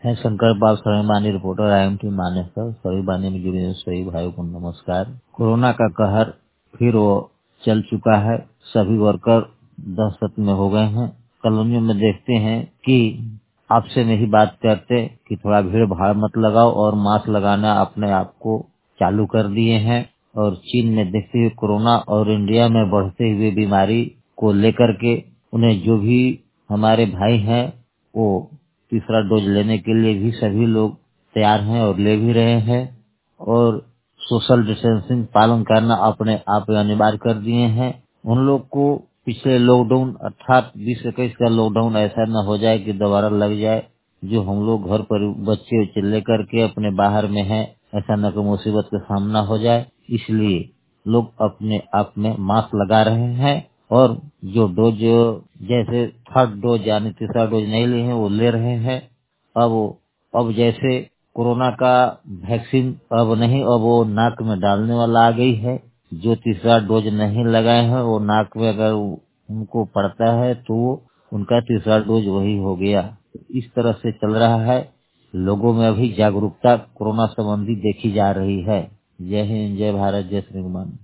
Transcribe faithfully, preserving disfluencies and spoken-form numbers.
है शंकर बाल समय मानी reporter I M T Manesar. सभी बाने में जुड़े हुए सभी भाइयों को नमस्कार। कोरोना का कहर फिर वो चल चुका है। सभी वर्कर दहशत में हो गए हैं। कॉलोनियों में देखते हैं कि आपसे में ही बात करते कि थोड़ा भीड़ भाड़ मत लगाओ और मास्क लगाना अपने आप को चालू कर दिए हैं। और चीन में देखते हुए कोरोना और इंडिया में बढ़ते हुए बीमारी को लेकर के उन्हें जो भी हमारे भाई हैं वो तीसरा डोज लेने के लिए भी सभी लोग तैयार हैं और ले भी रहे हैं। और सोशल डिस्टेंसिंग पालन करना अपने आप अनिवार्य कर दिए हैं। उन लोग को पिछले लॉकडाउन अर्थात बीस इक्कीस का लॉकडाउन ऐसा न हो जाए कि दोबारा लग जाए, जो हम लोग घर पर बच्चे उच्चे लेकर के अपने बाहर में हैं, ऐसा न कोई मुसीबत का सामना हो जाए। इसलिए लोग अपने आप में मास्क लगा रहे हैं और जो डोज जैसे थर्ड डोज यानी तीसरा डोज नहीं लिए हैं वो ले रहे हैं। अब अब जैसे कोरोना का वैक्सीन अब नहीं, अब वो नाक में डालने वाला आ गई है। जो तीसरा डोज नहीं लगाए हैं वो नाक में अगर उनको पड़ता है तो उनका तीसरा डोज वही हो गया। इस तरह से चल रहा है। लोगों में अभी जागरूकता कोरोना संबंधी देखी जा रही है। जय हिंद, जय भारत, जय श्री राम।